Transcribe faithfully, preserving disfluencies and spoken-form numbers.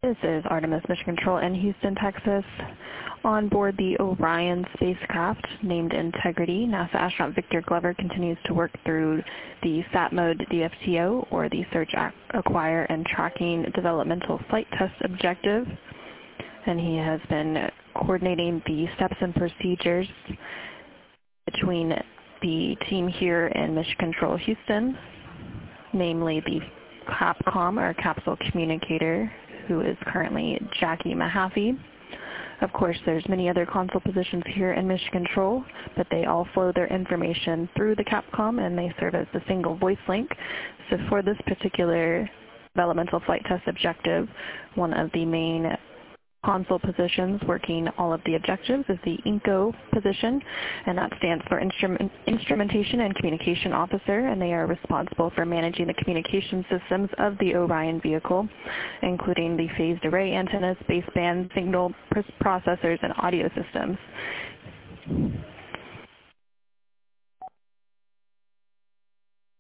This is Artemis Mission Control in Houston, Texas. On board the Orion spacecraft named Integrity, NASA astronaut Victor Glover continues to work through the SAT mode D F T O, or the Search, Acquire, and Tracking Developmental Flight Test Objective. And he has been coordinating the steps and procedures between the team here in Mission Control Houston, namely the CAPCOM, or Capsule Communicator, who is currently Jackie Mahaffey. Of course, there's many other console positions here in Mission Control, but they all flow their information through the CAPCOM, and they serve as the single voice link. So for this particular developmental flight test objective, one of the main console positions working all of the objectives is the I N C O position, and that stands for Instrument, Instrumentation and Communication Officer, and they are responsible for managing the communication systems of the Orion vehicle, including the phased array antennas, baseband, signal processors, and audio systems.